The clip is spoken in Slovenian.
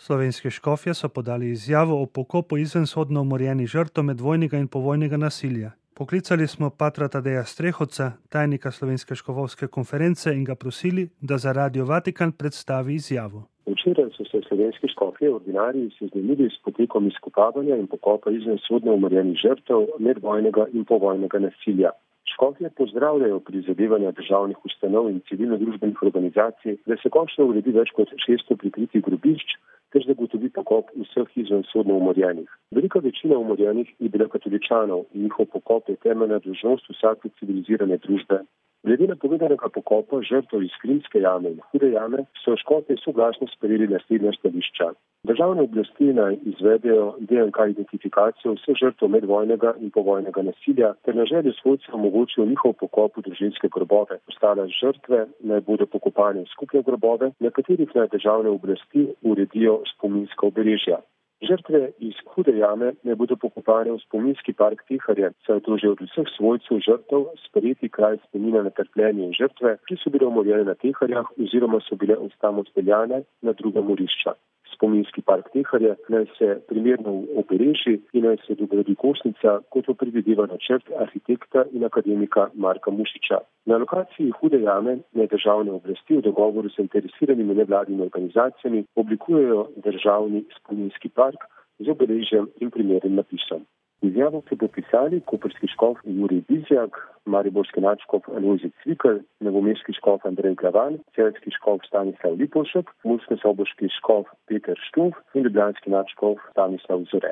Slovenski škofje so podali izjavo o pokopu izvensodno umorjenih žrtev medvojnega in povojnega nasilja. Poklicali smo patra Tadeja Strehovca, tajnika Slovenske škofovske konference, in ga prosili, da za Radio Vatikan predstavi izjavo. Včeraj so se slovenski škofje ordinariji seznanili s potekom izkopavanja in pokopa izvensodno umorjenih žrtev medvojnega in povojnega nasilja. Škofje pozdravljajo prizadevanja državnih ustanov in civilno-družbenih organizacij, da se končno uredi več kot 600 prikritih grobišč ter zagotovi pokop vseh izvensodno umorjenih. Velika večina umorjenih je bila katoličanov in njihov pokop je temeljna dolžnost vsake civilizirane družbe. Glede na povedanega pokopa žrtev iz Krimske jame in Hude jame so škofje soglasno sprejeli naslednja stališča. Državne oblasti naj izvedejo DNK identifikacijo vseh žrtev medvojnega in povojnega nasilja ter na željo svojcev omogočijo njihov pokop v družinske grobove. Ostale žrtve naj bodo pokopane v skupne grobove, na katerih naj državne oblasti uredijo spominska obeležja. Žrtve iz Hude jame ne bodo pokopane v spominski park Teharje, saj je to že od vseh svojcev žrtev sprejeti kraj spomina na trpljenje in žrtve, ki so bile umorjene na Teharjah oziroma so bile od tam odpeljane na druga morišča. Spominski park Teharje naj se primerno obeleži in naj se dogradi kostnica, kot to predvideva načrt arhitekta in akademika Marka Mušiča. Na lokaciji Hude jame naj državne oblasti v dogovoru s zainteresiranimi nevladnimi organizacijami oblikujejo državni spominski park z obeležjem in primernim napisom. Izjavo so podpisali koprski škof Jurij Bizjak, mariborski nadškof Alojzij Cvikl, novomeški škof Andrej Glavan, celjski škof Stanislav Lipovšek, murskosoboški škof Peter Štumpf in ljubljanski nadškof Stanislav Zore.